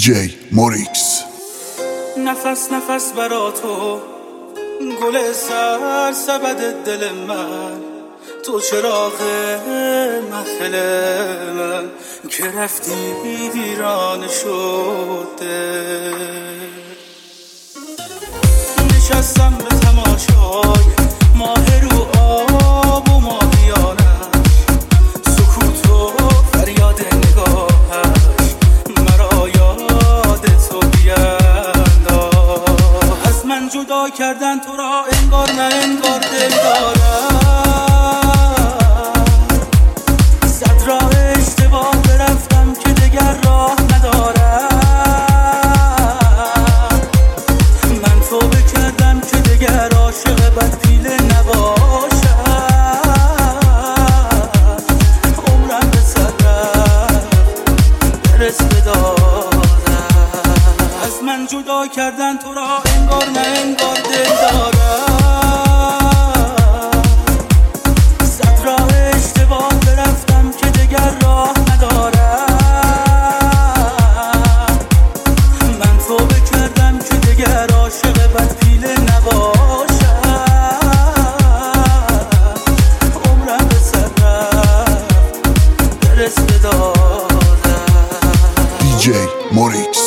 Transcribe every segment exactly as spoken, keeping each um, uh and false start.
جی موریکس. نفس نفس برا تو گل سر سبد دل من، تو چراغ محفل من که رفتی ویران شده. نشستم به تماشای ماه رو آب و ماهیانش، سکوت و فریاد نگاهش مرا یاد تو بینداز. از من جدا کردن تو را انگار نه انگار دل دارم، صد راه اشتباه برفتم که دگر راه ندارم. من توبه کردم که دگر عاشق بد پیله نباشم. عمرم به سر رفت برس به دادم. از من جدا کردن تو را انگار نه انگار دل دارم، صد راه اشتباه برفتم که دگر راه ندارم. من توبه کردم که دگر عاشق بد پیله نباشم. عمرم به سر رفت برس به دادم. دی جی موریکس.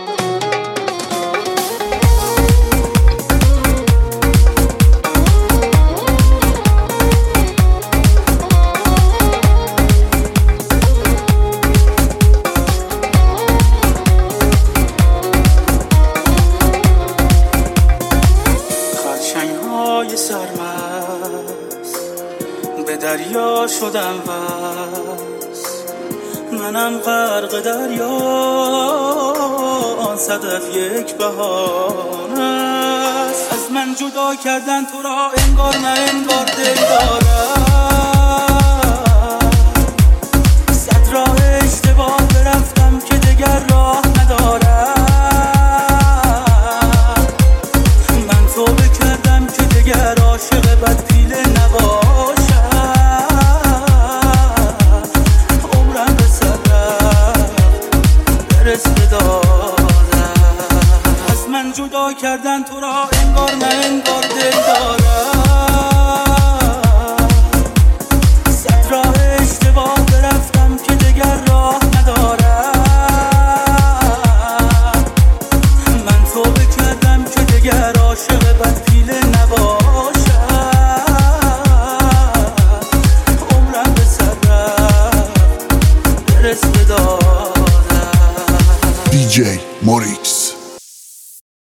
خرچنگ‌های سرمست به دریا شدم بس، منم غرق دریا. آن صدف یک بهانه است. از من جدا کردن تو را انگار نه انگار دل دارم، صد راه اشتباه برفتم که دگر راه ندارم. من توبه کردم که دگر عاشق بد پیله نباشم. عمرم به سر رفت برس به دادم. از من جدا کردن تو را انگار نه انگار دل دارم، صد راه اشتباه برفتم که دگر راه ندارم. من توبه کردم که دگر عاشق بد پیله نباشم. عمرم به سر رفت برس به دادم. دی جی موریکس.